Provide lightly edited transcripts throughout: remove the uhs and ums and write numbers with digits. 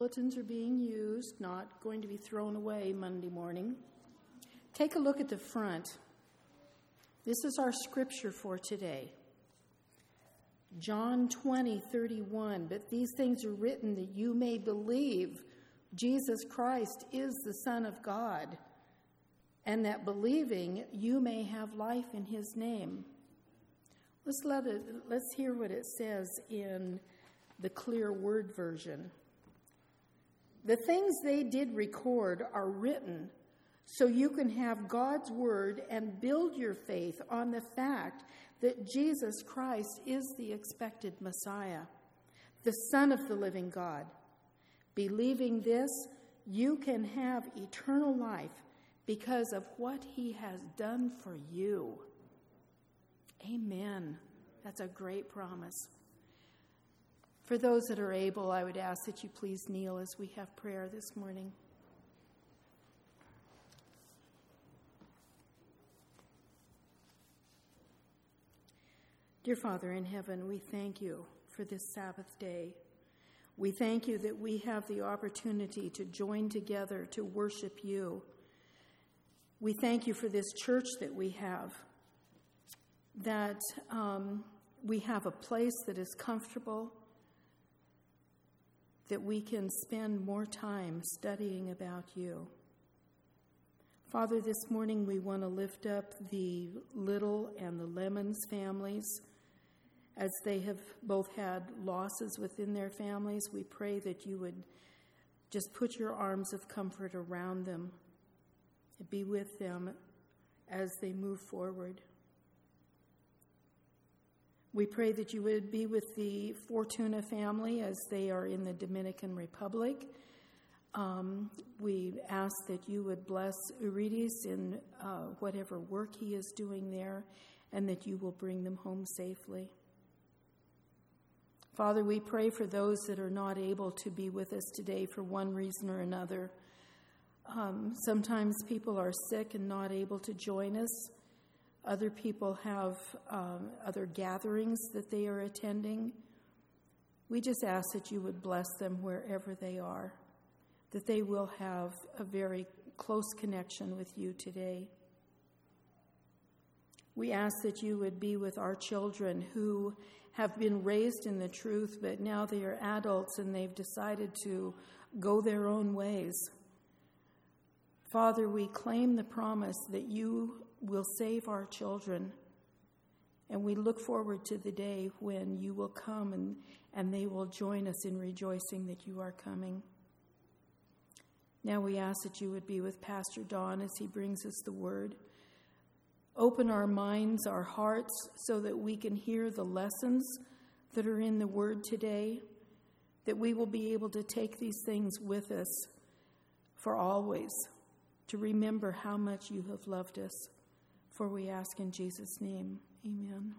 bulletins are being used, not going to be thrown away Monday morning. Take a look at the front. This is our scripture for today. John 20:31. But these things are written that you may believe Jesus Christ is the Son of God, and that believing you may have life in his name. Let's hear what it says in the Clear Word version. The things they did record are written so you can have God's word and build your faith on the fact that Jesus Christ is the expected Messiah, the Son of the living God. Believing this, you can have eternal life because of what he has done for you. Amen. That's a great promise. For those that are able, I would ask that you please kneel as we have prayer this morning. Dear Father in heaven, we thank you for this Sabbath day. We thank you that we have the opportunity to join together to worship you. We thank you for this church that we have, that we have a place that is comfortable, that we can spend more time studying about you. Father, this morning we want to lift up the Little and the Lemons families. As they have both had losses within their families, we pray that you would just put your arms of comfort around them and be with them as they move forward. We pray that you would be with the Fortuna family as they are in the Dominican Republic. We ask that you would bless Eurydice in whatever work he is doing there, and that you will bring them home safely. Father, we pray for those that are not able to be with us today for one reason or another. Sometimes people are sick and not able to join us. Other people have other gatherings that they are attending. We just ask that you would bless them wherever they are, that they will have a very close connection with you today. We ask that you would be with our children who have been raised in the truth, but now they are adults and they've decided to go their own ways. Father, we claim the promise that you will save our children, and we look forward to the day when you will come and they will join us in rejoicing that you are coming. Now we ask that you would be with Pastor Don as he brings us the word. Open our minds, our hearts, so that we can hear the lessons that are in the word today, that we will be able to take these things with us for always, to remember how much you have loved us. For we ask in Jesus' name, amen.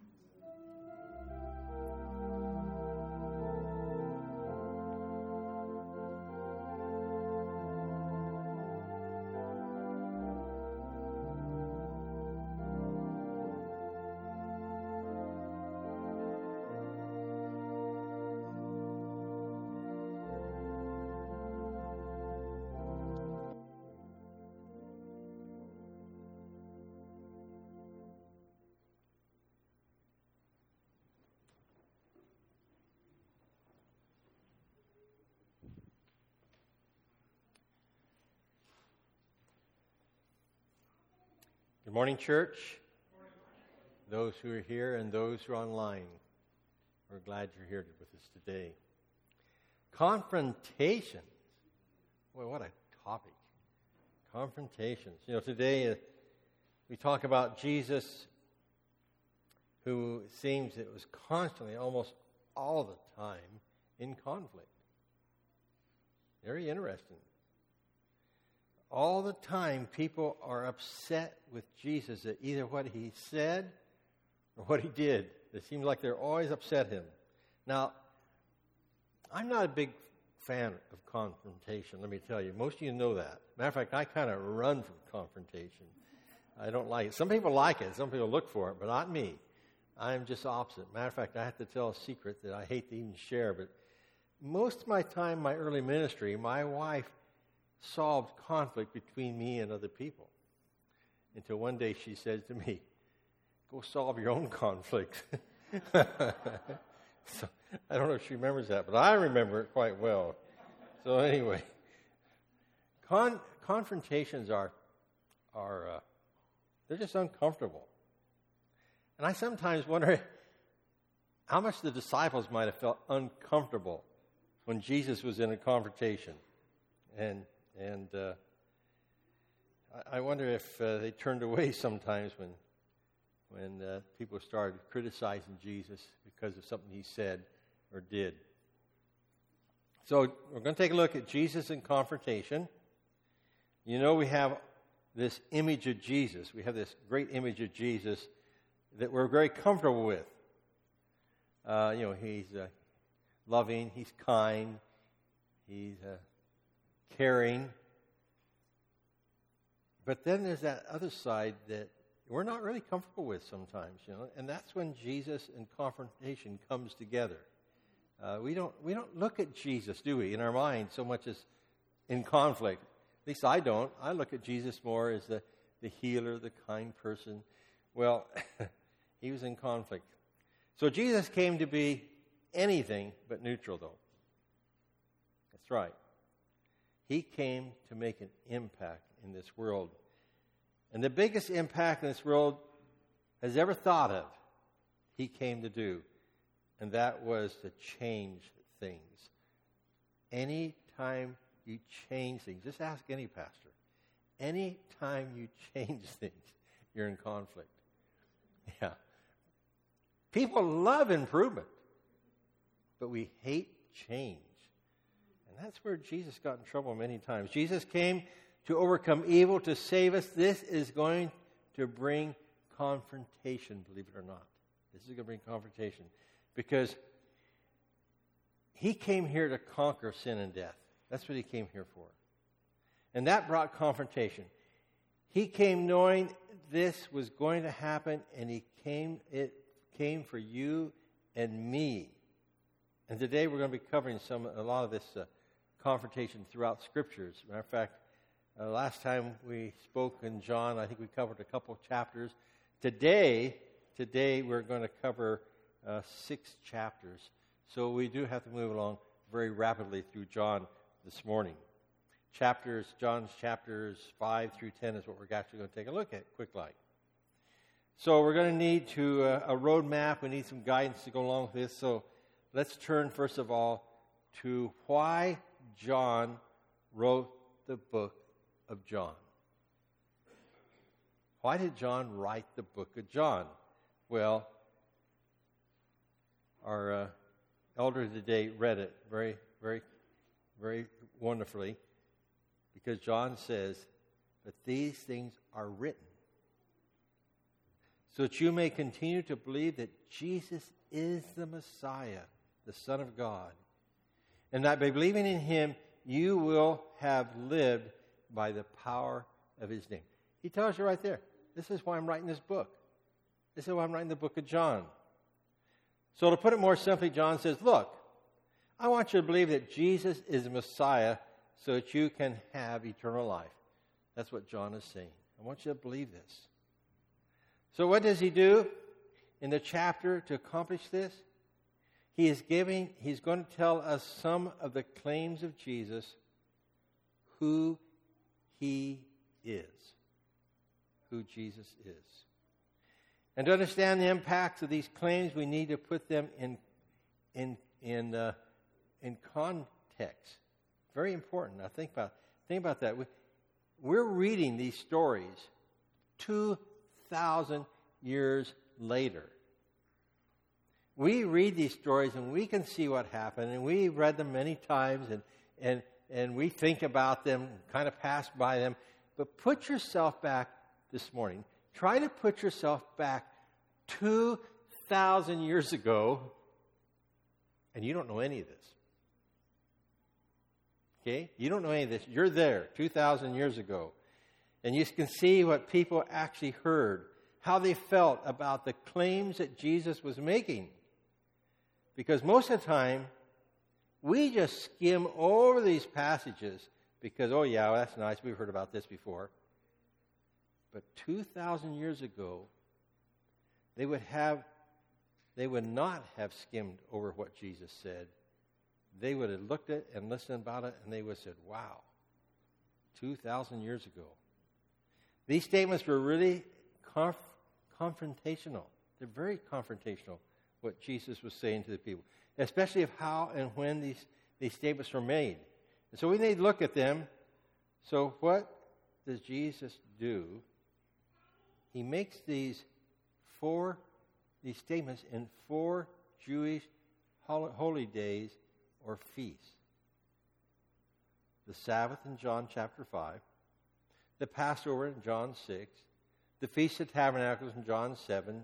Good morning, church. Those who are here and those who are online, we're glad you're here with us today. Confrontations. Boy, what a topic. Confrontations. You know, today we talk about Jesus, who seems it was constantly, almost all the time, in conflict. Very interesting. All the time, people are upset with Jesus at either what he said or what he did. It seems like they're always upset him. Now, I'm not a big fan of confrontation, let me tell you. Most of you know that. Matter of fact, I kind of run from confrontation. I don't like it. Some people like it. Some people look for it, but not me. I'm just opposite. Matter of fact, I have to tell a secret that I hate to even share, but most of my time in my early ministry, my wife solved conflict between me and other people. Until one day she said to me, "Go solve your own conflict." So I don't know if she remembers that, but I remember it quite well. So anyway, confrontations are they're just uncomfortable. And I sometimes wonder how much the disciples might have felt uncomfortable when Jesus was in a confrontation. And I wonder if they turned away sometimes when people started criticizing Jesus because of something he said or did. So we're going to take a look at Jesus in confrontation. You know, we have this image of Jesus. We have this great image of Jesus that we're very comfortable with. He's loving, he's kind, he's caring. But then there's that other side that we're not really comfortable with sometimes, and that's when Jesus and confrontation comes together. We don't look at Jesus, do we, in our mind so much as in conflict. At least I don't. I look at Jesus more as the healer, the kind person. Well, he was in conflict. So Jesus came to be anything but neutral, though. That's right. He came to make an impact in this world. And the biggest impact in this world has ever thought of, he came to do. And that was to change things. Any time you change things, just ask any pastor. Any time you change things, you're in conflict. Yeah. People love improvement, but we hate change. And that's where Jesus got in trouble many times. Jesus came to overcome evil, to save us. This is going to bring confrontation, believe it or not. This is going to bring confrontation. Because he came here to conquer sin and death. That's what he came here for. And that brought confrontation. He came knowing this was going to happen, and it came for you and me. And today we're going to be covering a lot of this confrontation throughout Scriptures. As a matter of fact, last time we spoke in John, I think we covered a couple of chapters. Today we're going to cover 6 chapters. So we do have to move along very rapidly through John this morning. John's chapters 5 through 10 is what we're actually going to take a look at, quick like. So we're going to need a road map. We need some guidance to go along with this. So let's turn, first of all, to why John wrote the book of John. Why did John write the book of John? Well, our elder today read it very, very, very wonderfully, because John says that these things are written so that you may continue to believe that Jesus is the Messiah, the Son of God, and that by believing in him, you will have lived by the power of his name. He tells you right there, this is why I'm writing this book. This is why I'm writing the book of John. So to put it more simply, John says, look, I want you to believe that Jesus is the Messiah so that you can have eternal life. That's what John is saying. I want you to believe this. So what does he do in the chapter to accomplish this? He's going to tell us some of the claims of Jesus, who he is, who Jesus is. And to understand the impacts of these claims, we need to put them in context. Very important. Now think about that. We're reading these stories 2,000 years later. We read these stories and we can see what happened, and we've read them many times, and we think about them, kind of pass by them. But put yourself back this morning. Try to put yourself back 2,000 years ago, and you don't know any of this. Okay? You don't know any of this. You're there 2,000 years ago. And you can see what people actually heard, how they felt about the claims that Jesus was making. Because most of the time, We just skim over these passages because, oh yeah, that's nice, we've heard about this before. But 2,000 years ago, they would not have skimmed over what Jesus said. They would have looked at it and listened about it, and they would have said, wow, 2,000 years ago. These statements were really confrontational. They're very confrontational, what Jesus was saying to the people, especially of how and when these statements were made. And so we need to look at them. So what does Jesus do? He makes these statements in 4 Jewish holy days or feasts. The Sabbath in John chapter 5, the Passover in John 6, the Feast of Tabernacles in John 7,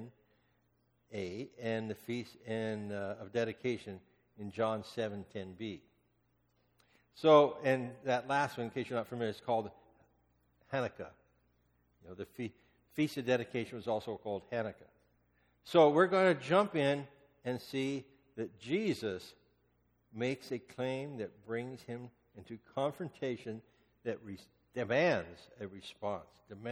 10a, and the Feast of Dedication in John 7, 10b. So, and that last one, in case you're not familiar, is called Hanukkah. You know, the Feast of Dedication was also called Hanukkah. So we're going to jump in and see that Jesus makes a claim that brings him into confrontation that demands a response.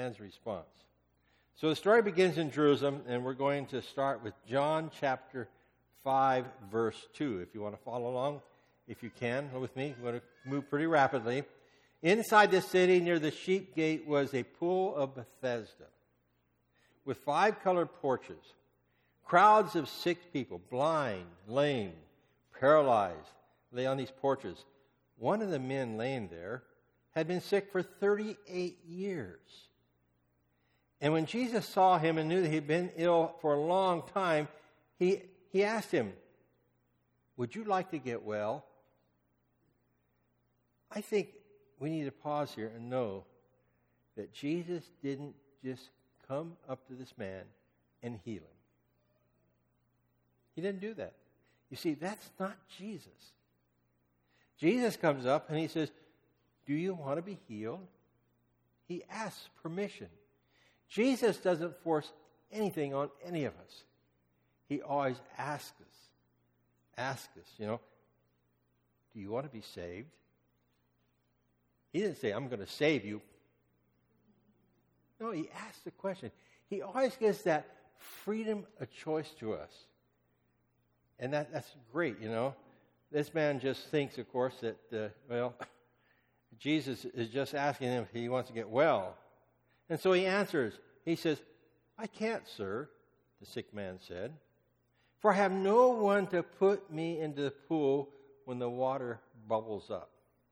So the story begins in Jerusalem, and we're going to start with John chapter 5, verse 2. If you want to follow along, if you can, with me, we're going to move pretty rapidly. Inside the city near the sheep gate was a pool of Bethesda with 5 colored porches. Crowds of sick people, blind, lame, paralyzed, lay on these porches. One of the men laying there had been sick for 38 years. And when Jesus saw him and knew that he had been ill for a long time, he asked him, "Would you like to get well?" I think we need to pause here and know that Jesus didn't just come up to this man and heal him. He didn't do that. You see, that's not Jesus. Jesus comes up and he says, "Do you want to be healed?" He asks permission. Jesus doesn't force anything on any of us. He always asks us, do you want to be saved? He didn't say, "I'm going to save you." No, he asked the question. He always gives that freedom of choice to us. And that's great, This man just thinks, of course, that, Jesus is just asking him if he wants to get well. And so he answers. He says, "I can't, sir," the sick man said, "for I have no one to put me into the pool when the water bubbles up."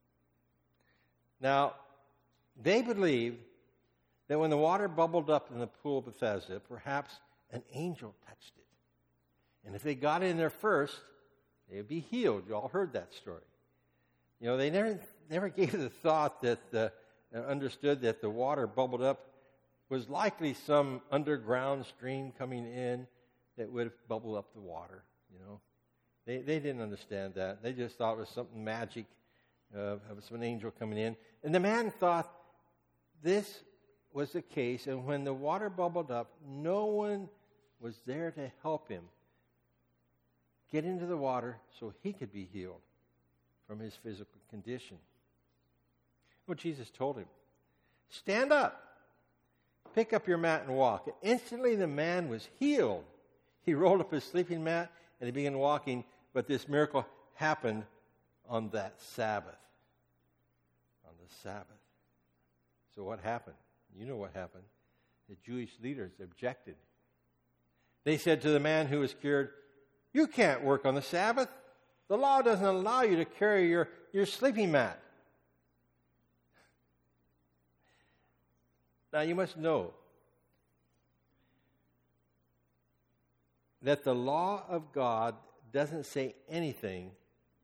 Now, they believed that when the water bubbled up in the pool of Bethesda, perhaps an angel touched it. And if they got in there first, they would be healed. You all heard that story. They never gave the thought that understood that the water bubbled up was likely some underground stream coming in that would bubble up the water. They didn't understand that. They just thought it was something magic of an angel coming in. And the man thought this was the case, and when the water bubbled up, no one was there to help him get into the water so he could be healed from his physical condition. Well, Jesus told him, "Stand up, pick up your mat and walk." And instantly the man was healed. He rolled up his sleeping mat and he began walking, but this miracle happened on that Sabbath. On the Sabbath. So what happened? You know what happened. The Jewish leaders objected. They said to the man who was cured, "You can't work on the Sabbath. The law doesn't allow you to carry your sleeping mat." Now you must know that the law of God doesn't say anything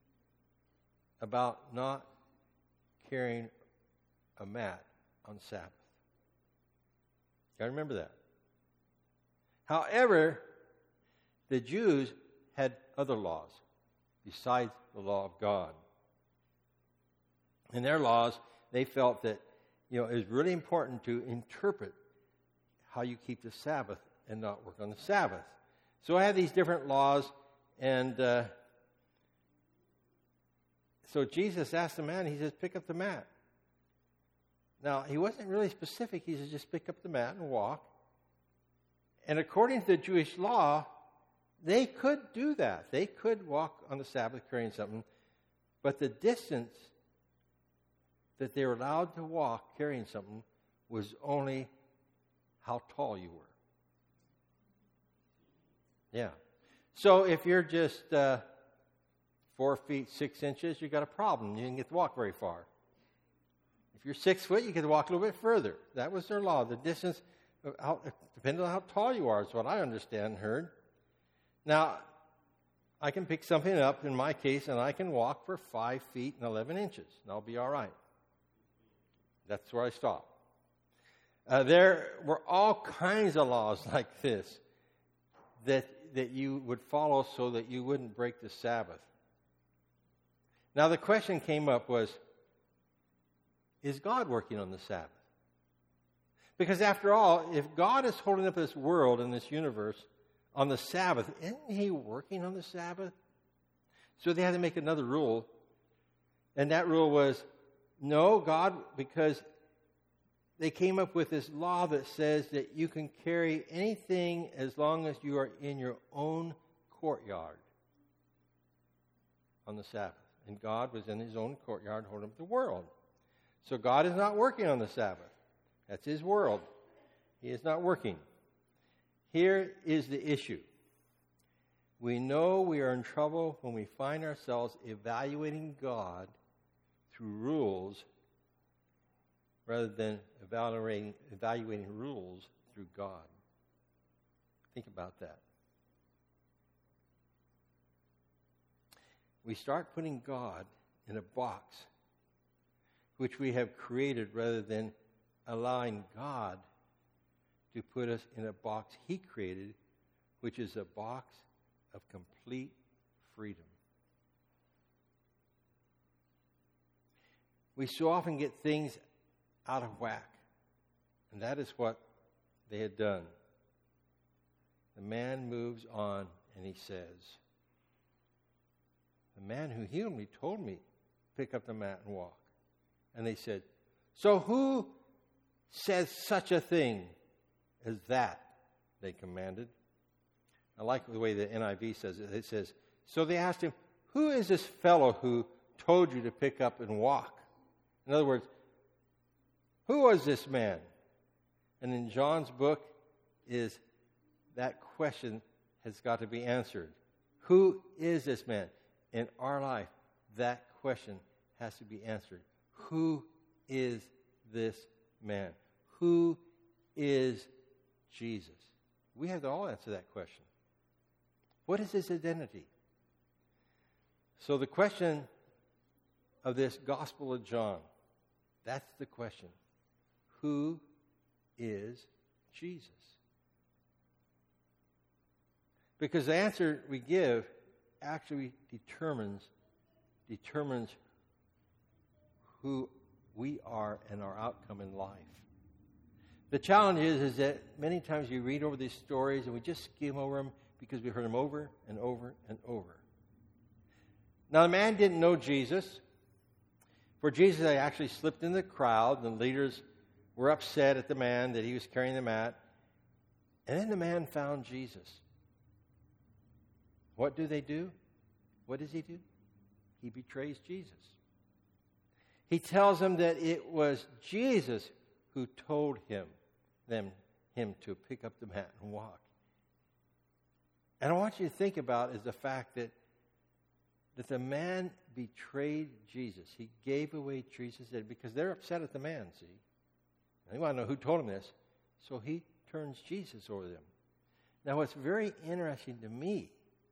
about not carrying a mat on Sabbath. You got to remember that. However, the Jews had other laws besides the law of God. In their laws, they felt that it was really important to interpret how you keep the Sabbath and not work on the Sabbath. So I have these different laws, and So Jesus asked the man, he says, pick up the mat. Now, he wasn't really specific. He said, just pick up the mat and walk. And according to the Jewish law, they could do that. They could walk on the Sabbath carrying something. But the distance that they were allowed to walk carrying something was only how tall you were. Yeah. So if you're just 4 feet 6 inches, you got a problem. You didn't get to walk very far. If you're 6 foot, you get to walk a little bit further. That was their law. The distance depended on how tall you are, is what I understand and heard. Now, I can pick something up, in my case, and I can walk for 5 feet and 11 inches, and I'll be all right. That's where I stop. There were all kinds of laws like this that you would follow so that you wouldn't break the Sabbath. Now, the question came up was, is God working on the Sabbath? Because after all, if God is holding up this world and this universe on the Sabbath, isn't he working on the Sabbath? So they had to make another rule. And that rule was, no, God, because they came up with this law that says that you can carry anything as long as you are in your own courtyard on the Sabbath. And God was in his own courtyard holding up the world. So God is not working on the Sabbath. That's his world. He is not working. Here is the issue. We know we are in trouble when we find ourselves evaluating God through rules rather than evaluating rules through God. Think about that. We start putting God in a box which we have created rather than allowing God to put us in a box he created, which is a box of complete freedom. We so often get things out of whack, and that is what they had done. The man moves on and he says, the man who healed me told me, pick up the mat and walk. And they said, so who says such a thing as that? They commanded. I like the way the NIV says it. It says, so they asked him, who is this fellow who told you to pick up and walk? In other words, who was this man? And in John's book is that question has got to be answered. Who is this man? In our life, that question has to be answered. Who is this man? Who is Jesus? We have to all answer that question. What is his identity? So the question of this Gospel of John, that's the question. Who is Jesus? Because the answer we give actually determines who we are and our outcome in life. The challenge is that many times we read over these stories and we just skim over them because we heard them over and over and over. Now, the man didn't know Jesus. For Jesus, they actually slipped in the crowd. The leaders were upset at the man that he was carrying the mat. And then the man found Jesus. What do they do? What does he do? He betrays Jesus. He tells them that it was Jesus who told him to pick up the mat and walk. And I want you to think about is the fact that the man betrayed Jesus. He gave away Jesus' because they're upset at the man, see? They want to know who told him this. So he turns Jesus over them. Now, what's very interesting to me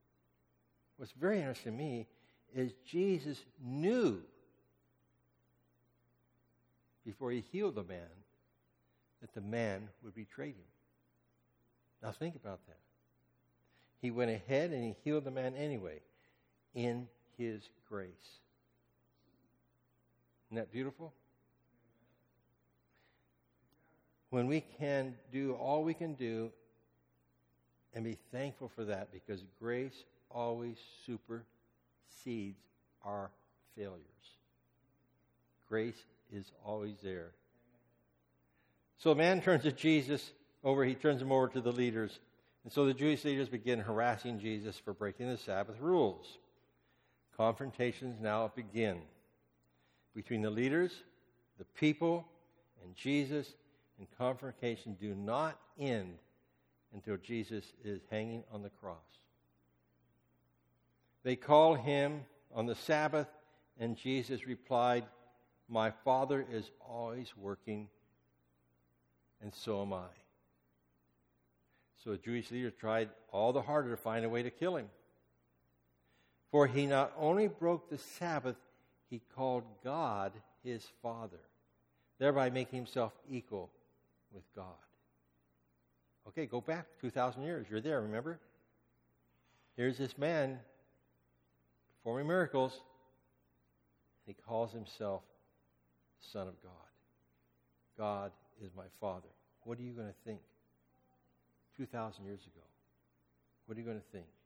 is Jesus knew before he healed the man that the man would betray him. Now think about that. He went ahead and he healed the man anyway in his grace. Isn't that beautiful? When we can do all we can do and be thankful for that, because grace always supersedes our failures. Grace is always there. So a man turns to Jesus over. He turns him over to the leaders. And so the Jewish leaders begin harassing Jesus for breaking the Sabbath rules. Confrontations now begin between the leaders, the people, and Jesus. And confrontations do not end until Jesus is hanging on the cross. They call him on the Sabbath, and Jesus replied, "My Father is always working, and so am I." So the Jewish leaders tried all the harder to find a way to kill him. For he not only broke the Sabbath, he called God his Father, thereby making himself equal with God. Okay, go back 2,000 years. You're there, remember? Here's this man performing miracles. He calls himself the Son of God. God is my Father. What are you going to think? 2,000 years ago. What are you going to think?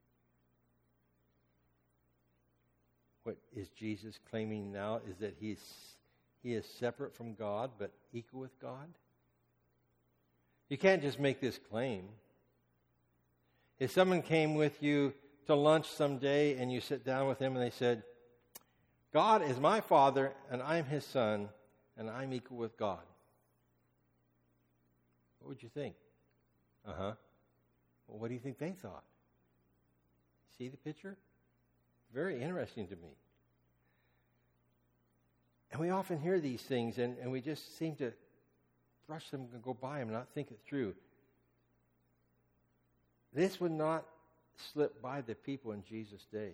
What is Jesus claiming now is that he is separate from God but equal with God? You can't just make this claim. If someone came with you to lunch someday and you sit down with them and they said, "God is my Father and I'm his Son and I'm equal with God," what would you think? Well, what do you think they thought? See the picture? Very interesting to me. And we often hear these things and we just seem to brush them and go by them and not think it through. This would not slip by the people in Jesus' day.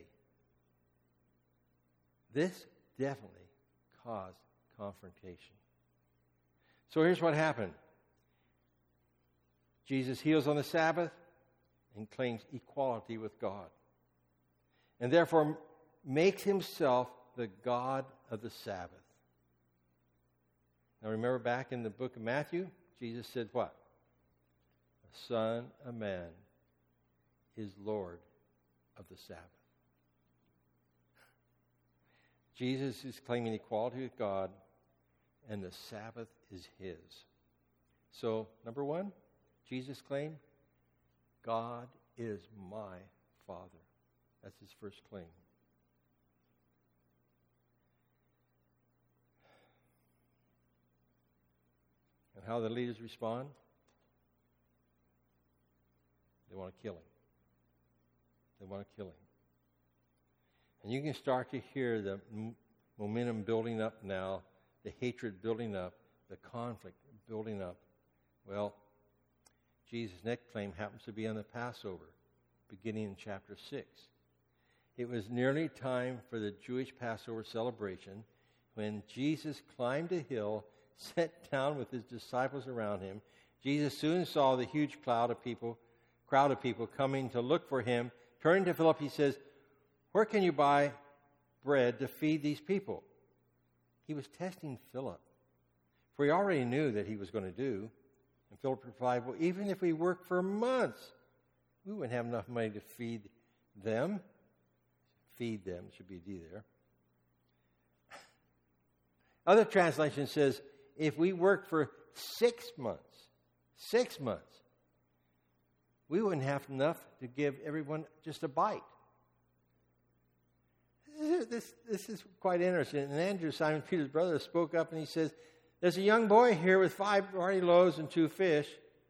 This definitely caused confrontation. So here's what happened. Jesus heals on the Sabbath and claims equality with God, and therefore makes himself the God of the Sabbath. Now remember back in the book of Matthew, Jesus said what? The Son of Man is Lord of the Sabbath. Jesus is claiming equality with God, and the Sabbath is his. So, number one, Jesus claimed, God is my Father. That's his first claim. And how the leaders respond? They want to kill him. They want to kill him. And you can start to hear the momentum building up now, the hatred building up, the conflict building up. Well, Jesus' next claim happens to be on the Passover, beginning in chapter 6. It was nearly time for the Jewish Passover celebration when Jesus climbed a hill, sat down with his disciples around him. Jesus soon saw the huge crowd of people coming to look for him. Turning to Philip, he says, "Where can you buy bread to feed these people?" He was testing Philip, for he already knew that he was going to do. And Philip replied, "Well, even if we work for months, we wouldn't have enough money to feed them." Feed them, should be a D there. Other translation says, if we worked for 6 months, we wouldn't have enough to give everyone just a bite. This is quite interesting. And Andrew, Simon Peter's brother, spoke up and he says, "There's a young boy here with 5 barley loaves and 2 fish.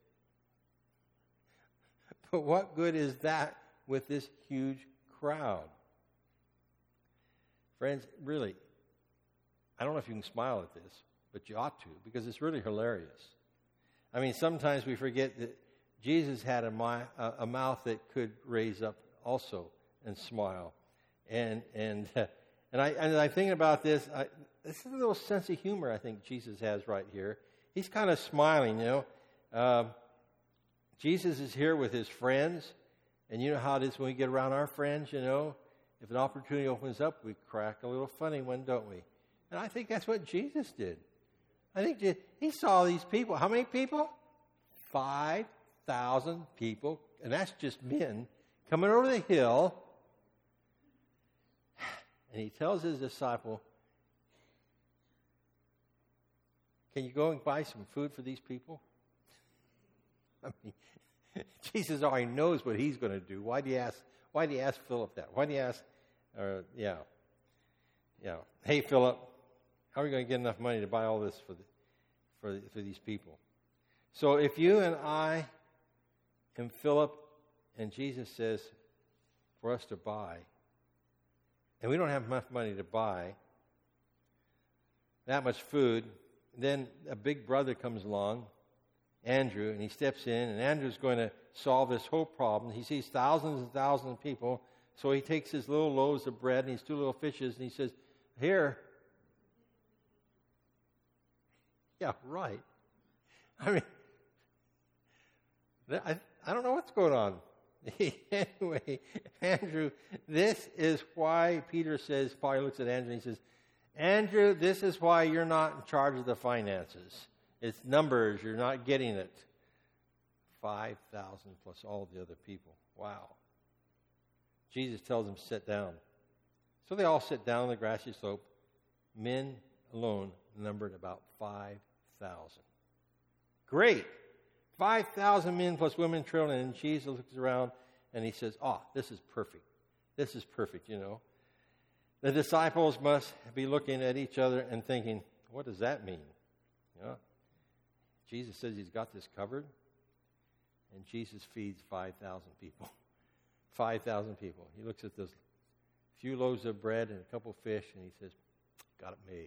But what good is that with this huge crowd?" Friends, really, I don't know if you can smile at this, but you ought to, because it's really hilarious. I mean, sometimes we forget that Jesus had a mouth that could raise up also and smile. And I'm thinking about this. This is a little sense of humor I think Jesus has right here. He's kind of smiling, you know. Jesus is here with his friends, and you know how it is when we get around our friends, you know. If an opportunity opens up, we crack a little funny one, don't we? And I think that's what Jesus did. I think he saw these people. How many people? 5,000 people, and that's just men, coming over the hill. and he tells his disciple, can you go and buy some food for these people? I mean, Jesus already knows what he's going to do. Why do you ask Philip that? Why do you ask, hey, Philip, how are we going to get enough money to buy all this for these people? So if you and I and Philip and Jesus says for us to buy, and we don't have enough money to buy that much food, then a big brother comes along, Andrew, and he steps in, and Andrew's going to solve this whole problem. He sees thousands and thousands of people, so he takes his little loaves of bread and his 2 little fishes, and he says, here. Yeah, right. I mean, I don't know what's going on. Anyway, Andrew, this is why Peter says, Paul looks at Andrew and he says, Andrew, this is why you're not in charge of the finances. It's numbers. You're not getting it. 5,000 plus all the other people. Wow. Jesus tells them, sit down. So they all sit down on the grassy slope. Men alone numbered about 5,000. Great. 5,000 men plus women and children. And Jesus looks around and he says, this is perfect. This is perfect, you know. The disciples must be looking at each other and thinking, what does that mean? You know, Jesus says he's got this covered. And Jesus feeds 5,000 people. 5,000 people. He looks at those few loaves of bread and a couple of fish and he says, got it made.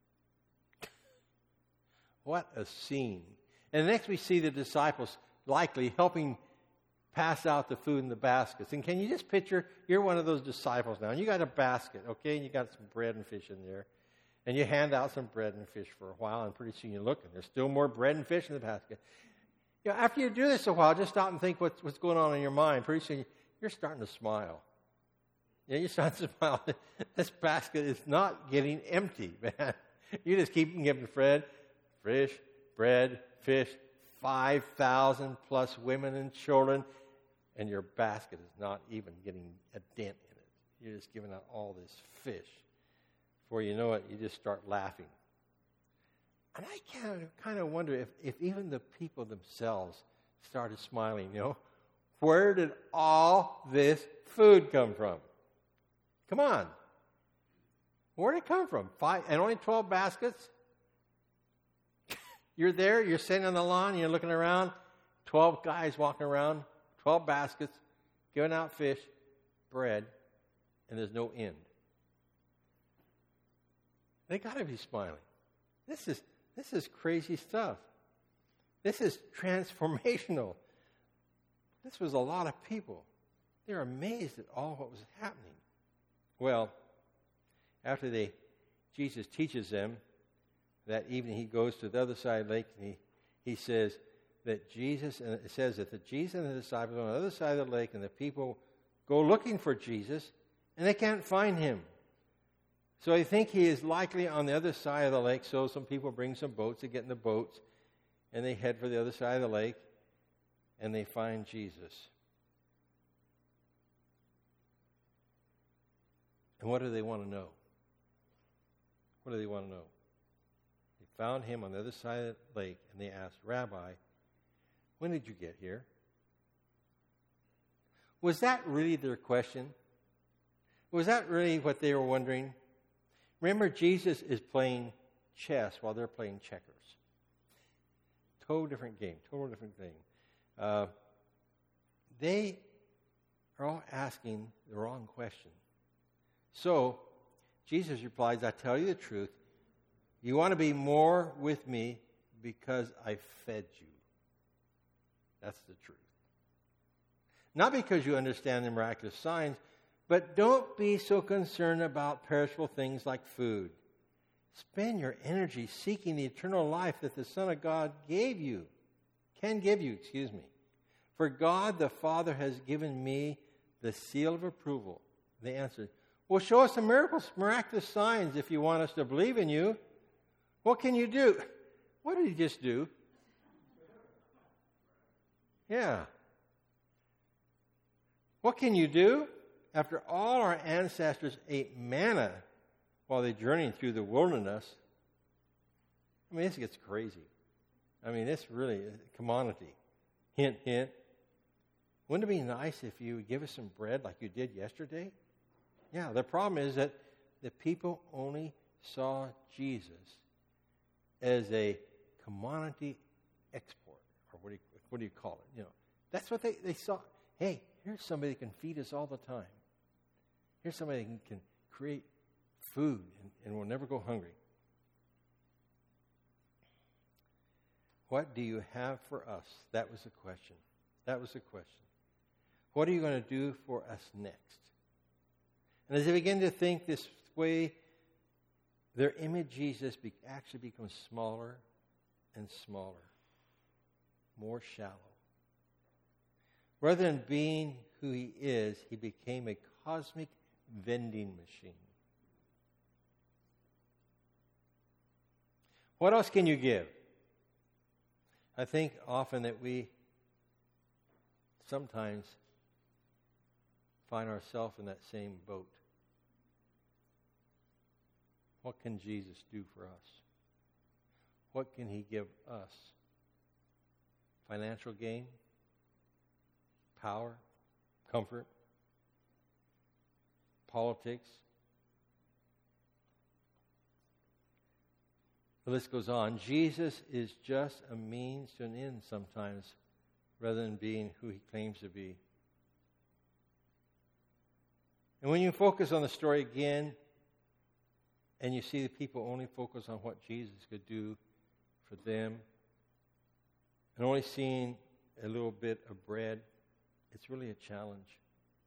What a scene. And next we see the disciples likely helping pass out the food in the baskets. And can you just picture, you're one of those disciples now, and you got a basket, okay, and you got some bread and fish in there. And you hand out some bread and fish for a while, and pretty soon you look, and there's still more bread and fish in the basket. You know, after you do this a while, just stop and think what's going on in your mind. Pretty soon you're starting to smile. Yeah, you're starting to smile. This basket is not getting empty, man. You just keep giving fish, bread, fish, 5,000 plus women and children, and your basket is not even getting a dent in it. You're just giving out all this fish. Before you know it, you just start laughing. And I kind of wonder if even the people themselves started smiling, you know. Where did all this food come from? Come on. Where did it come from? 5 and only 12 baskets? You're there, you're sitting on the lawn, you're looking around, 12 guys walking around, 12 baskets, giving out fish, bread, and there's no end. They got to be smiling. This is crazy stuff. This is transformational. This was a lot of people. They're amazed at all what was happening. Well, after Jesus teaches them, that evening he goes to the other side of the lake and he says that Jesus, and it says that Jesus and the disciples are on the other side of the lake, and the people go looking for Jesus and they can't find him. So they think he is likely on the other side of the lake. So some people bring some boats, they get in the boats and they head for the other side of the lake and they find Jesus. And what do they want to know? What do they want to know? They found him on the other side of the lake, and they asked, Rabbi, when did you get here? Was that really their question? Was that really what they were wondering? Remember, Jesus is playing chess while they're playing checkers. Total different game, total different thing. They are all asking the wrong question. So, Jesus replies, I tell you the truth, you want to be more with me because I fed you. That's the truth. Not because you understand the miraculous signs, but don't be so concerned about perishable things like food. Spend your energy seeking the eternal life that the Son of God can give you. For God the Father has given me the seal of approval. They answered, well, show us some miraculous signs if you want us to believe in you. What can you do? What did he just do? Yeah. What can you do? After all our ancestors ate manna while they journeyed through the wilderness, I mean, this gets crazy. I mean, it's really a commodity. Hint, hint. Wouldn't it be nice if you would give us some bread like you did yesterday? Yeah, the problem is that the people only saw Jesus as a commodity export, or what do you call it? You know, that's what they saw. Hey, here's somebody that can feed us all the time. Here's somebody that can create food and we'll never go hungry. What do you have for us? That was the question. That was the question. What are you going to do for us next? And as they begin to think this way, their image of Jesus actually becomes smaller and smaller, more shallow. Rather than being who he is, he became a cosmic vending machine. What else can you give? I think often that we sometimes find ourselves in that same boat. What can Jesus do for us? What can he give us? Financial gain? Power? Comfort? Politics? The list goes on. Jesus is just a means to an end sometimes, rather than being who he claims to be. And when you focus on the story again, and you see the people only focus on what Jesus could do for them, and only seeing a little bit of bread, it's really a challenge.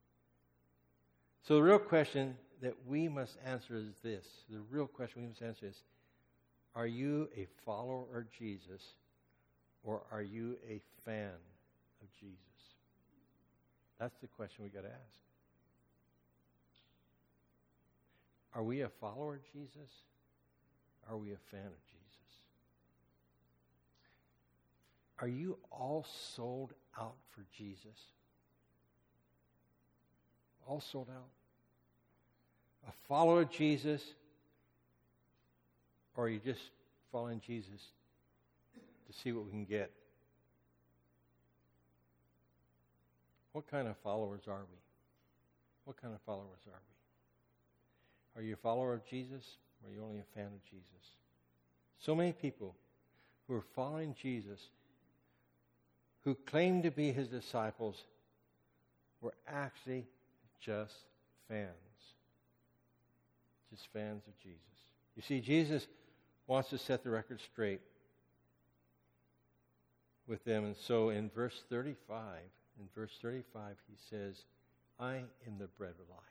So the real question that we must answer is this. The real question we must answer is, are you a follower of Jesus, or are you a fan of Jesus? That's the question we got to ask. Are we a follower of Jesus? Are we a fan of Jesus? Are you all sold out for Jesus? All sold out? A follower of Jesus? Or are you just following Jesus to see what we can get? What kind of followers are we? What kind of followers are we? Are you a follower of Jesus, or are you only a fan of Jesus? So many people who are following Jesus, who claim to be his disciples, were actually just fans. Just fans of Jesus. You see, Jesus wants to set the record straight with them. And so in verse 35, he says, I am the bread of life.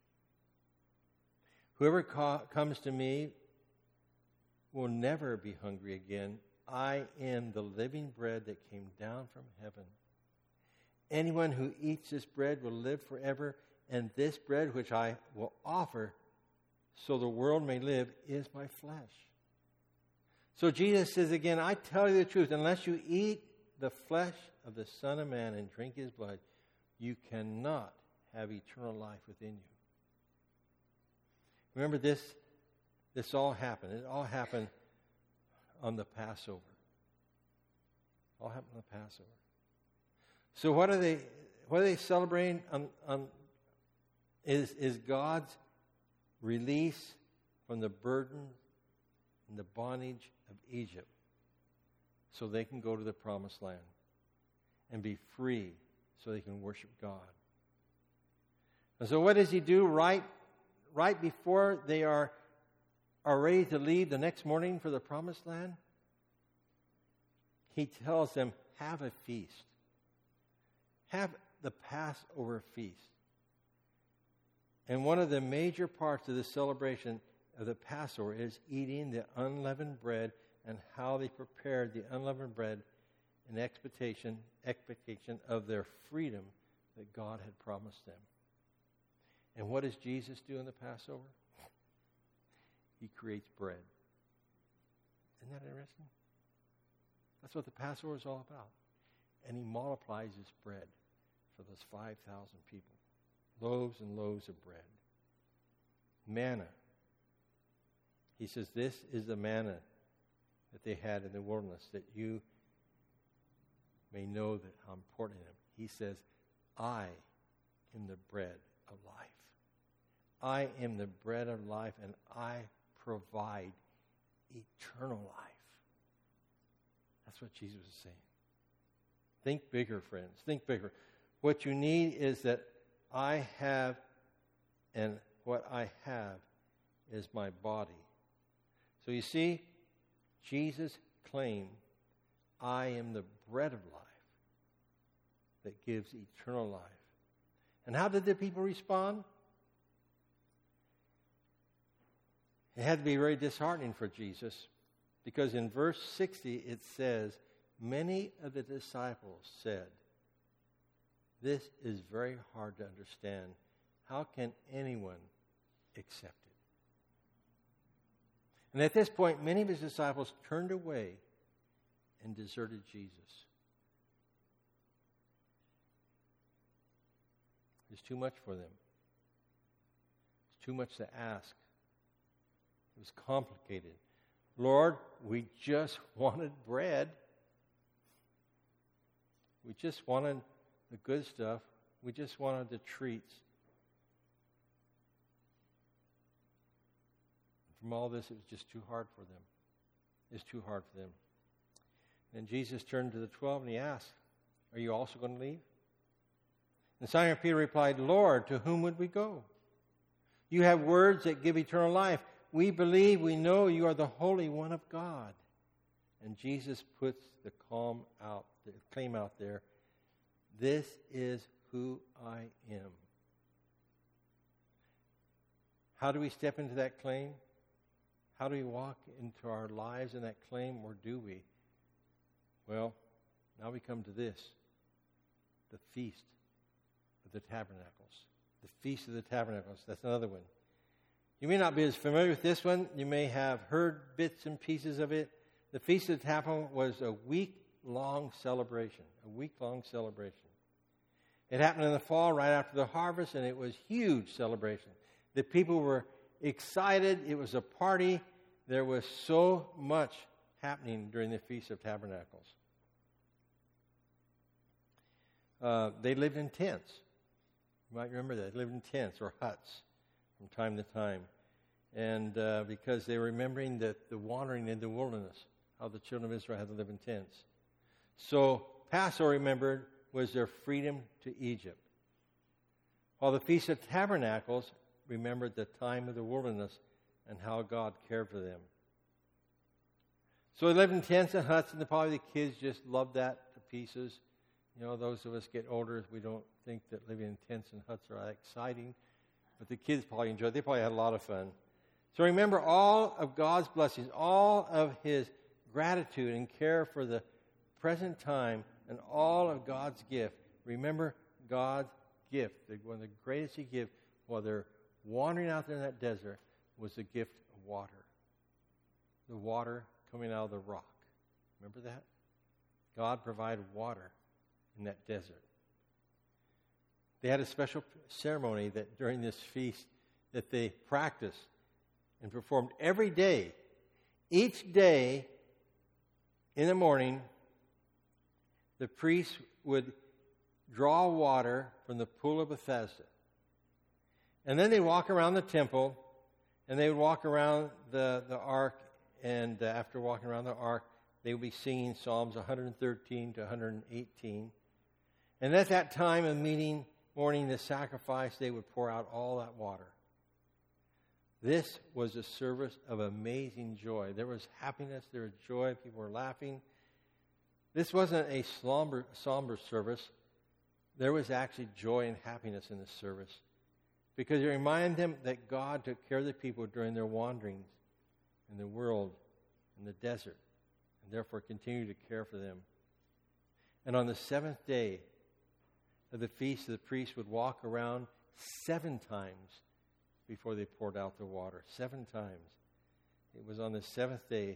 Whoever comes to me will never be hungry again. I am the living bread that came down from heaven. Anyone who eats this bread will live forever, and this bread which I will offer so the world may live is my flesh. So Jesus says again, I tell you the truth, unless you eat the flesh of the Son of Man and drink his blood, you cannot have eternal life within you. Remember this all happened. It all happened on the Passover. All happened on the Passover. So what are they celebrating on is God's release from the burden and the bondage of Egypt, so they can go to the promised land and be free, so they can worship God. And so what does he do right before they are ready to leave the next morning for the promised land? He tells them, have a feast. Have the Passover feast. And one of the major parts of the celebration of the Passover is eating the unleavened bread, and how they prepared the unleavened bread in expectation of their freedom that God had promised them. And what does Jesus do in the Passover? He creates bread. Isn't that interesting? That's what the Passover is all about. And he multiplies his bread for those 5,000 people. loaves and loaves of bread. Manna. He says, this is the manna that they had in the wilderness, that you may know that how important it is. He says, I am the bread of life. I am the bread of life, and I provide eternal life. That's what Jesus is saying. Think bigger, friends. Think bigger. What you need is that I have, and what I have is my body. So you see, Jesus claimed, I am the bread of life that gives eternal life. And how did the people respond? It had to be very disheartening for Jesus, because in verse 60 it says, many of the disciples said, this is very hard to understand. How can anyone accept it? And at this point, many of his disciples turned away and deserted Jesus. It's too much for them. It's too much to ask. It was complicated. Lord, we just wanted bread. We just wanted the good stuff. We just wanted the treats. From all this, it was just too hard for them. It's too hard for them. And Jesus turned to the 12 and he asked, are you also going to leave? And Simon Peter replied, Lord, to whom would we go? You have words that give eternal life. We believe, we know you are the Holy One of God. And Jesus puts the claim out there. This is who I am. How do we step into that claim? How do we walk into our lives in that claim, or do we? Well, now we come to this, the Feast of the Tabernacles. The Feast of the Tabernacles, that's another one. You may not be as familiar with this one. You may have heard bits and pieces of it. The Feast of the Tabernacles was a week-long celebration. It happened in the fall, right after the harvest, and it was a huge celebration. The people were excited. It was a party. There was so much happening during the Feast of Tabernacles. They lived in tents. You might remember that. They lived in tents or huts from time to time. And because they were remembering that the wandering in the wilderness, how the children of Israel had to live in tents. So Passover, remembered, was their freedom to Egypt. While the Feast of Tabernacles remembered the time of the wilderness and how God cared for them. So they lived in tents and huts, and probably the kids just loved that to pieces. You know, those of us get older, we don't think that living in tents and huts are that exciting. But the kids probably enjoyed it. They probably had a lot of fun. So remember all of God's blessings, all of his gratitude and care for the present time, and all of God's gift. Remember God's gift. One of the greatest he gave while they're wandering out there in that desert was the gift of water. The water coming out of the rock. Remember that? God provided water in that desert. They had a special ceremony that during this feast that they practiced and performed every day. Each day in the morning, the priest would draw water from the pool of Bethesda. And then they'd walk around the temple, and they would walk around the ark, and after walking around the ark, they would be singing Psalms 113 to 118. And at that time of morning, the sacrifice, they would pour out all that water. This was a service of amazing joy. There was happiness, there was joy, people were laughing. This wasn't a somber service. There was actually joy and happiness in this service, because it reminded them that God took care of the people during their wanderings in the world, in the desert, and therefore continued to care for them. And on the seventh day of the feast, the priest would walk around 7 times before they poured out the water. 7 times. It was on the 7th day,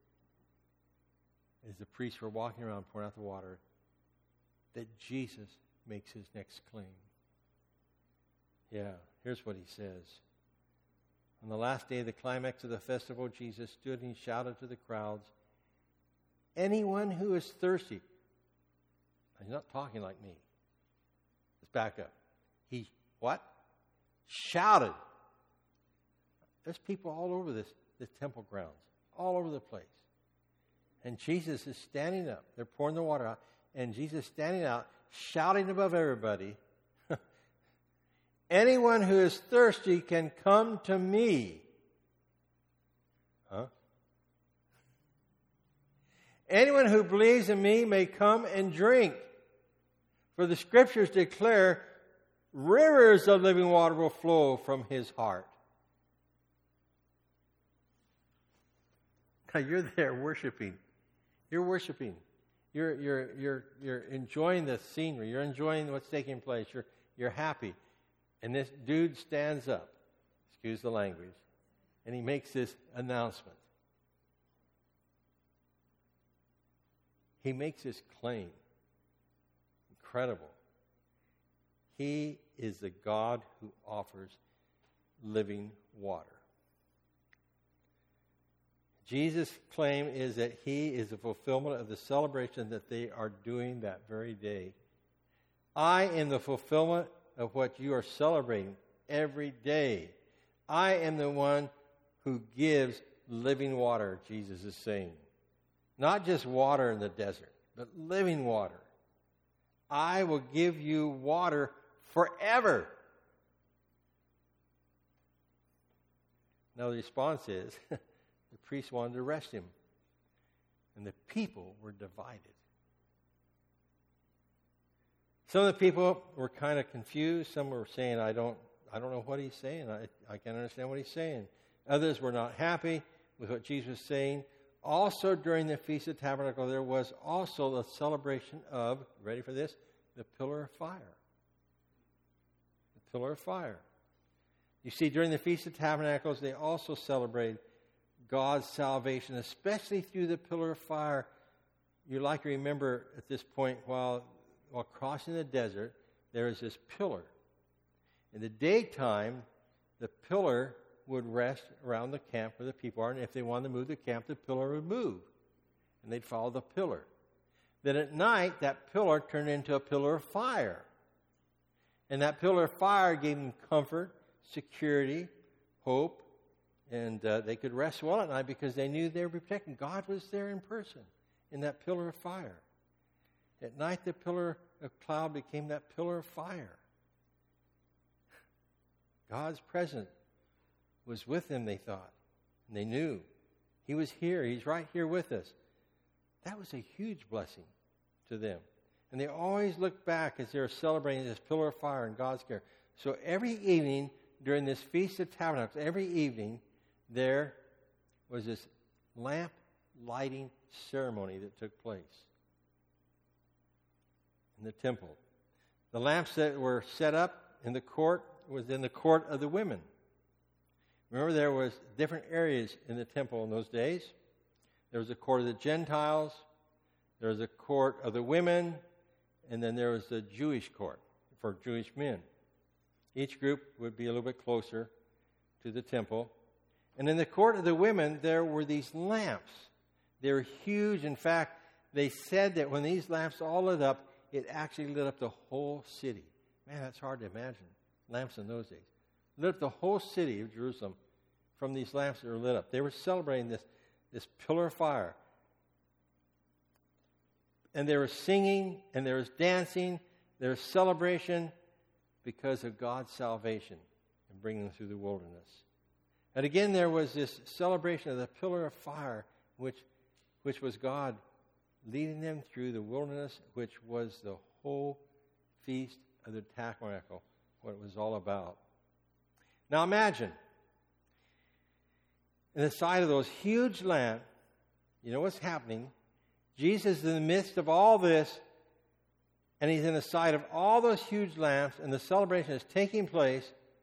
as the priests were walking around pouring out the water, that Jesus makes his next claim. Yeah, here's what he says. On the last day of the climax of the festival, Jesus stood and he shouted to the crowds, anyone who is thirsty. He's not talking like me. Let's back up. He, what? Shouted. There's people all over this temple grounds, all over the place. And Jesus is standing up. They're pouring the water out. And Jesus is standing out, shouting above everybody, anyone who is thirsty can come to me. Huh? Anyone who believes in me may come and drink. For the Scriptures declare rivers of living water will flow from his heart. Now you're there worshiping. You're worshiping. You're enjoying the scenery. You're enjoying what's taking place. You're happy. And this dude stands up, excuse the language, and he makes this announcement. He makes this claim. Incredible. He is the God who offers living water. Jesus' claim is that he is the fulfillment of the celebration that they are doing that very day. I am the fulfillment of what you are celebrating every day. I am the one who gives living water, Jesus is saying. Not just water in the desert, but living water. I will give you water forever. Now the response is, the priests wanted to arrest him. And the people were divided. Some of the people were kind of confused. Some were saying, I don't know what he's saying. I can't understand what he's saying. Others were not happy with what Jesus was saying. Also, during the Feast of Tabernacles, there was also the celebration of, ready for this, the pillar of fire. The pillar of fire. You see, during the Feast of Tabernacles, they also celebrated God's salvation, especially through the pillar of fire. You like to remember at this point, while crossing the desert, there is this pillar. In the daytime, the pillar would rest around the camp where the people are, and if they wanted to move the camp, the pillar would move, and they'd follow the pillar. Then at night, that pillar turned into a pillar of fire. And that pillar of fire gave them comfort, security, hope, and they could rest well at night because they knew they were protected. God was there in person in that pillar of fire. At night, the pillar of cloud became that pillar of fire. God's presence was with them, they thought. And they knew. He was here. He's right here with us. That was a huge blessing to them. And they always looked back as they were celebrating this pillar of fire and God's care. So every evening during this Feast of Tabernacles, every evening there was this lamp lighting ceremony that took place in the temple. The lamps that were set up in the court was in the court of the women. Remember, there was different areas in the temple in those days. There was the court of the Gentiles, there was the court of the women, and then there was the Jewish court for Jewish men. Each group would be a little bit closer to the temple. And in the court of the women, there were these lamps. They were huge. In fact, they said that when these lamps all lit up, it actually lit up the whole city. Man, that's hard to imagine. Lamps in those days. Lit up the whole city of Jerusalem from these lamps that were lit up. They were celebrating this pillar of fire. And they were singing, and there was dancing, there was celebration because of God's salvation and bringing them through the wilderness. And again, there was this celebration of the pillar of fire, which was God leading them through the wilderness, which was the whole Feast of the Tabernacle, what it was all about. Now imagine, in the sight of those huge lamps, you know what's happening? Jesus is in the midst of all this, and he's in the sight of all those huge lamps, and the celebration is taking place.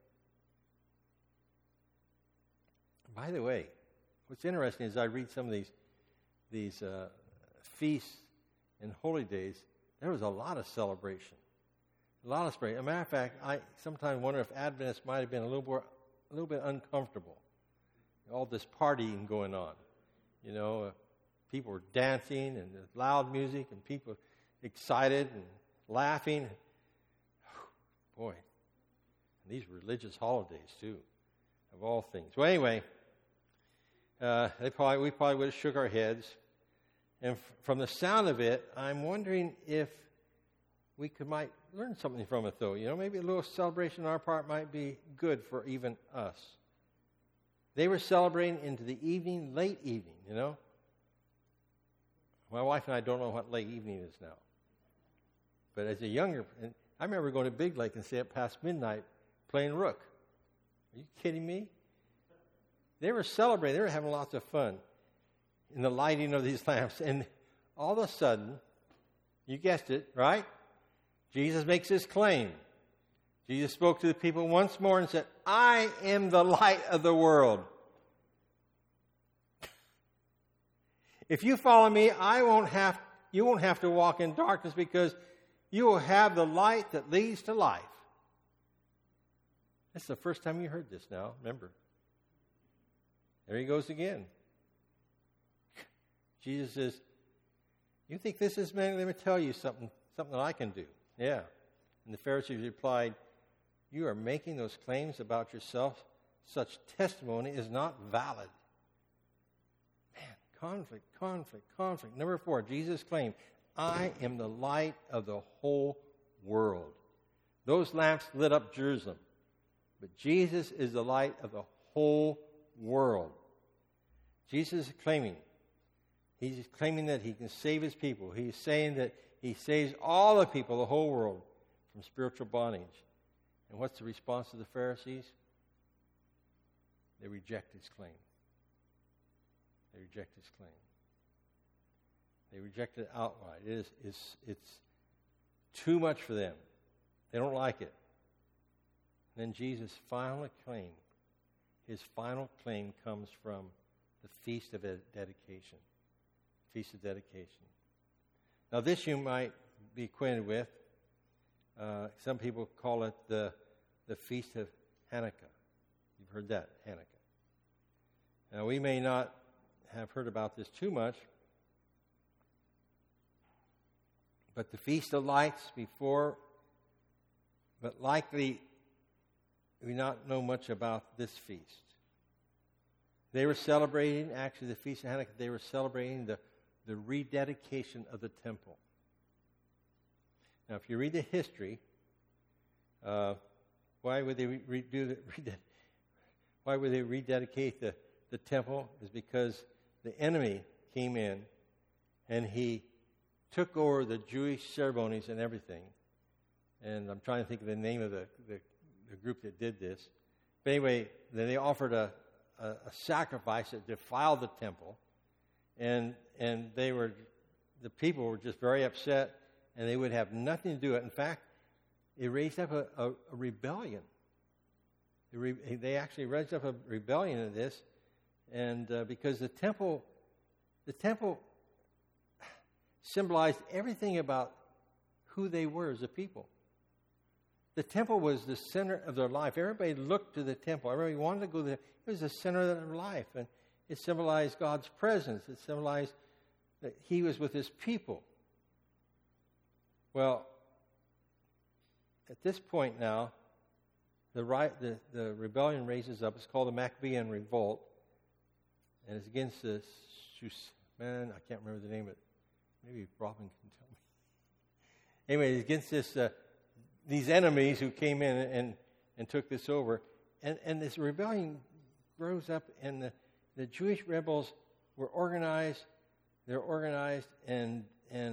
By the way, what's interesting is I read some of these feasts and holy days, there was a lot of celebration. A lot of celebration. As a matter of fact, I sometimes wonder if Adventists might have been a little bit uncomfortable. All this partying going on. People were dancing and there's loud music and people excited and laughing. Boy, and these religious holidays too, of all things. Well, anyway, we probably would have shook our heads. And from the sound of it, I'm wondering if we might learn something from it, though. Maybe a little celebration on our part might be good for even us. They were celebrating into the evening, late evening, My wife and I don't know what late evening is now. But as a younger, I remember going to Big Lake and staying up past midnight playing rook. Are you kidding me? They were celebrating. They were having lots of fun in the lighting of these lamps. And all of a sudden, you guessed it, right? Jesus makes his claim. Jesus spoke to the people once more and said, I am the light of the world. If you follow me, you won't have to walk in darkness because you will have the light that leads to life. That's the first time you heard this now, remember. There he goes again. Jesus says, you think this is man? Let me tell you something that I can do. Yeah. And the Pharisees replied, you are making those claims about yourself. Such testimony is not valid. Man, conflict. Number 4, Jesus claimed, I am the light of the whole world. Those lamps lit up Jerusalem. But Jesus is the light of the whole world. Jesus is claiming. He's claiming that he can save his people. He's saying that he saves all the people, the whole world, from spiritual bondage. And what's the response of the Pharisees? They reject his claim. They reject his claim. They reject it outright. It's too much for them. They don't like it. And then Jesus' final claim, his final claim comes from the Feast of Dedication. Feast of Dedication. Now this you might be acquainted with. Some people call it the Feast of Hanukkah. You've heard that, Hanukkah. Now we may not have heard about this too much, but the Feast of Lights before, but likely we not know much about this feast. They were celebrating, actually the Feast of Hanukkah, they were celebrating the rededication of the temple. Now if you read the history, why would they rededicate the temple? Is because the enemy came in and he took over the Jewish ceremonies and everything. And I'm trying to think of the name of the group that did this. But anyway, then they offered a sacrifice that defiled the temple. And the people were just very upset, and they would have nothing to do with it. In fact, it raised up a rebellion. They actually raised up a rebellion in this, and because the temple symbolized everything about who they were as a people. The temple was the center of their life. Everybody looked to the temple. Everybody wanted to go there. It was the center of their life, and it symbolized God's presence. It symbolized that he was with his people. Well, at this point now, the rebellion raises up. It's called the Maccabean Revolt, and it's against the man. I can't remember the name of it. Maybe Robin can tell me. Anyway, it's against these enemies who came in and took this over, and this rebellion rose up, and the Jewish rebels were organized. They're organized, and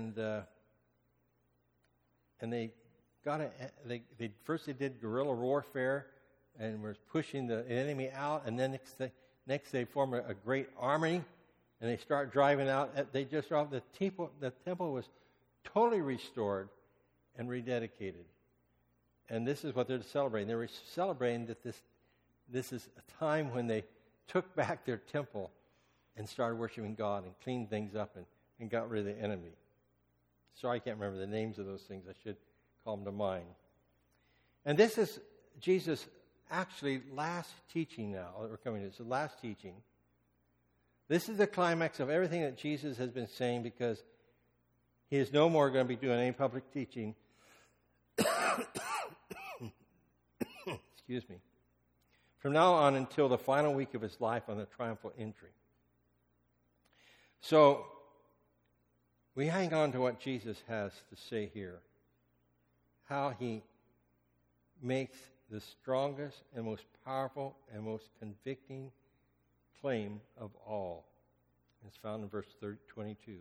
they first they did guerrilla warfare and were pushing the enemy out, and then next they form a great army, and they start driving out. The temple was totally restored and rededicated, and this is what they're celebrating. They were celebrating that this is a time when they took back their temple and started worshiping God and cleaned things up and got rid of the enemy. Sorry, I can't remember the names of those things. I should call them to mind. And this is Jesus' actually last teaching now. We're coming to this, the last teaching. This is the climax of everything that Jesus has been saying, because he is no more going to be doing any public teaching. Excuse me. From now on until the final week of his life on the triumphal entry. So, we hang on to what Jesus has to say here. How he makes the strongest and most powerful and most convicting claim of all. It's found in verse 22.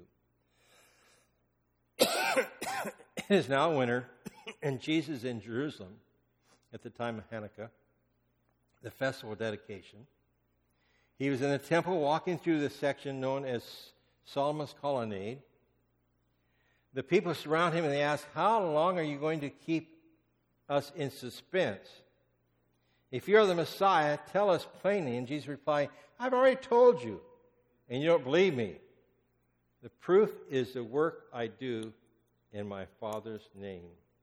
It is now winter, and Jesus is in Jerusalem at the time of Hanukkah, the festival dedication. He was in the temple walking through the section known as Solomon's Colonnade. The people surround him and they ask, "How long are you going to keep us in suspense? If you're the Messiah, tell us plainly." And Jesus replied, "I've already told you, and you don't believe me. The proof is the work I do in my Father's name."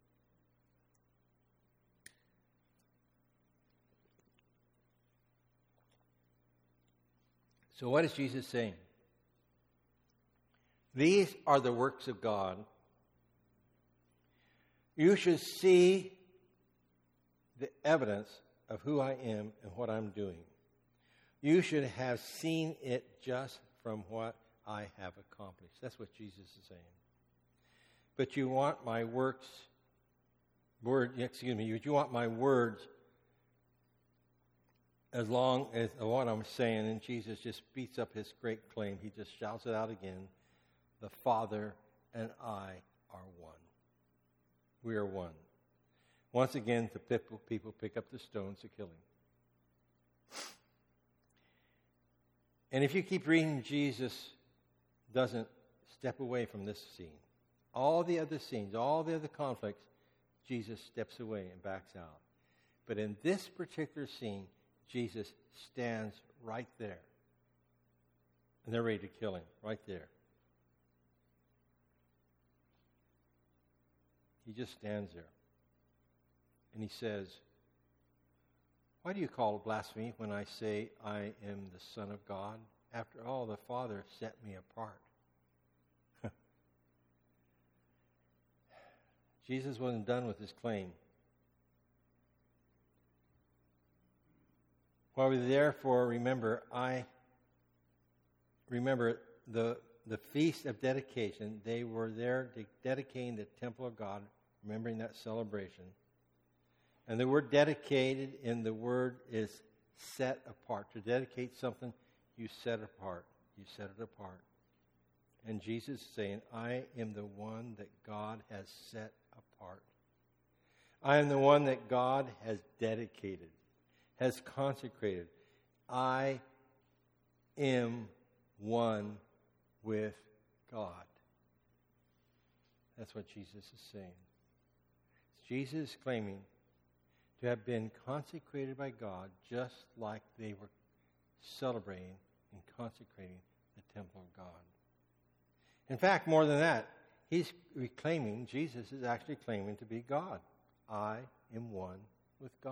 So what is Jesus saying? These are the works of God. You should see the evidence of who I am and what I'm doing. You should have seen it just from what I have accomplished. That's what Jesus is saying. But you want my you want my words as long as what I'm saying. And Jesus just beats up his great claim. He just shouts it out again. The Father and I are one. We are one. Once again, the people pick up the stones to kill him. And if you keep reading, Jesus doesn't step away from this scene. All the other scenes, all the other conflicts, Jesus steps away and backs out. But in this particular scene, Jesus stands right there. And they're ready to kill him right there. He just stands there. And he says, "Why do you call blasphemy when I say I am the Son of God? After all, the Father set me apart." Jesus wasn't done with his claim. While we therefore remember the feast of dedication. They were there dedicating the temple of God, remembering that celebration. And the word dedicated in the word is set apart. To dedicate something, you set it apart. You set it apart. And Jesus is saying, I am the one that God has set apart. I am the one that God has dedicated, has consecrated. I am one with God. That's what Jesus is saying. Jesus is claiming to have been consecrated by God just like they were celebrating and consecrating the temple of God. In fact, more than that, Jesus is actually claiming to be God. I am one with God.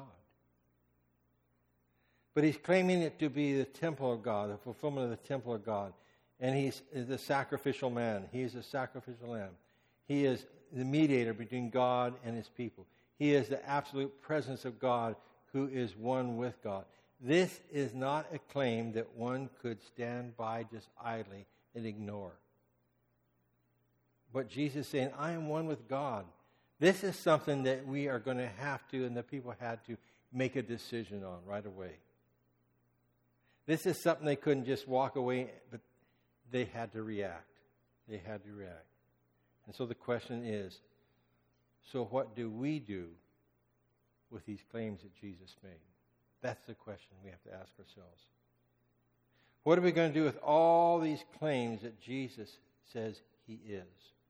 But he's claiming it to be the temple of God, the fulfillment of the temple of God. And he's the sacrificial man. He is the sacrificial lamb. He is the mediator between God and his people. He is the absolute presence of God who is one with God. This is not a claim that one could stand by just idly and ignore. But Jesus is saying, I am one with God. This is something that we are going to have to, and the people had to make a decision on right away. This is something they couldn't just walk away, but they had to react. They had to react. And so the question is, so what do we do with these claims that Jesus made? That's the question we have to ask ourselves. What are we going to do with all these claims that Jesus says he is?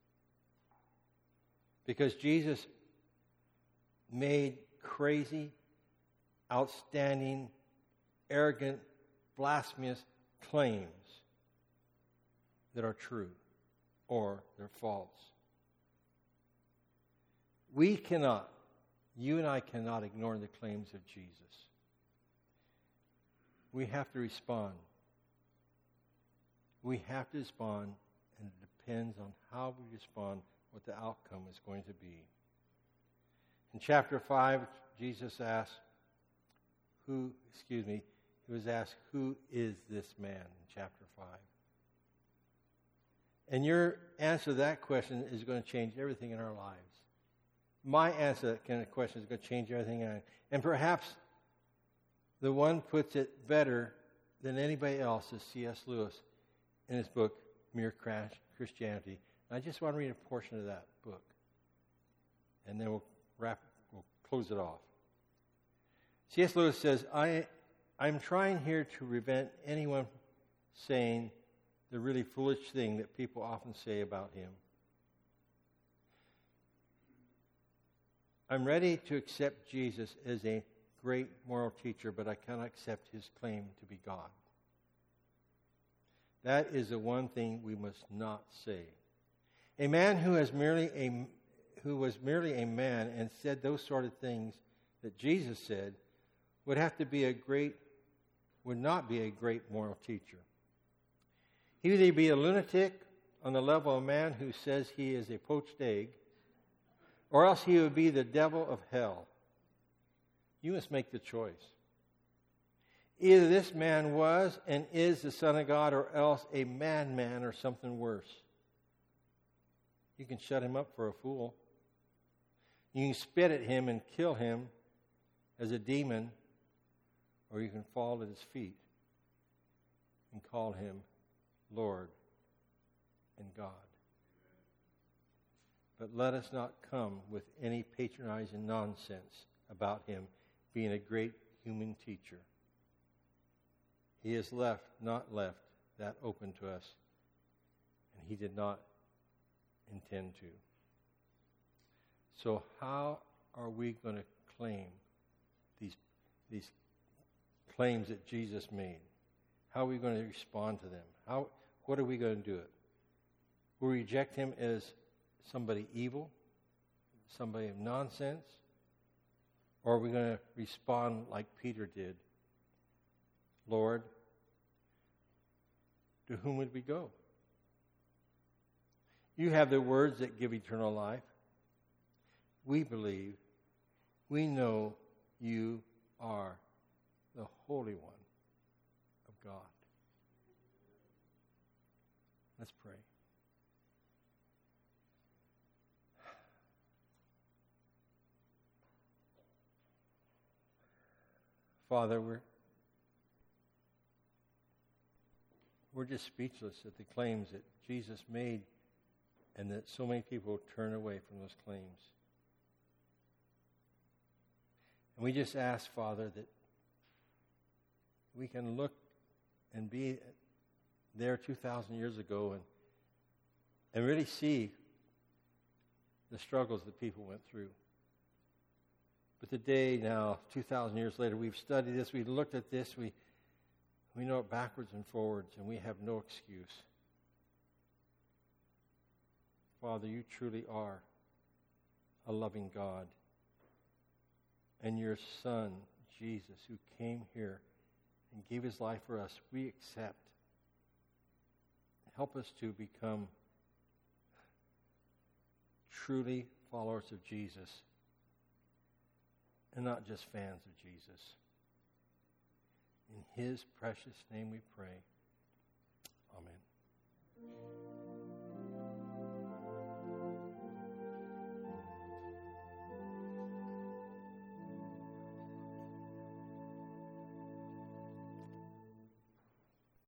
Because Jesus made crazy, outstanding, arrogant, blasphemous claims that are true or they're false. We cannot You and I cannot ignore the claims of Jesus. We have to respond. We have to respond, and it depends on how we respond, what the outcome is going to be. In chapter 5, Jesus asked, he was asked, who is this man, in chapter 5? And your answer to that question is going to change everything in our lives. My answer to that kind of question is going to change everything. And perhaps the one puts it better than anybody else is C.S. Lewis in his book, Mere Christianity. And I just want to read a portion of that book. And then we'll close it off. C.S. Lewis says, I'm trying here to prevent anyone saying the really foolish thing that people often say about him. I'm ready to accept Jesus as a great moral teacher, but I cannot accept his claim to be God. That is the one thing we must not say. A man who was merely a man and said those sort of things that Jesus said would not be a great moral teacher. He would either be a lunatic on the level of a man who says he is a poached egg, or else he would be the devil of hell. You must make the choice. Either this man was and is the Son of God, or else a madman or something worse. You can shut him up for a fool. You can spit at him and kill him as a demon, or you can fall at his feet and call him Lord and God. But let us not come with any patronizing nonsense about him being a great human teacher. He has not left that open to us, and he did not intend to. So how are we going to claim these claims that Jesus made? How are we going to respond to them? What are we going to do it? Will we reject him as somebody evil, somebody of nonsense? Or are we going to respond like Peter did? Lord, to whom would we go? You have the words that give eternal life. We believe, we know you are the Holy One of God. Let's pray. Father, we're just speechless at the claims that Jesus made, and that so many people turn away from those claims. And we just ask, Father, that we can look and be there 2,000 years ago and really see the struggles that people went through. But today, now, 2,000 years later, we've studied this, we've looked at this, we know it backwards and forwards, and we have no excuse. Father, you truly are a loving God. And your Son, Jesus, who came here and gave his life for us, we accept. Help us to become truly followers of Jesus and not just fans of Jesus. In his precious name we pray. Amen.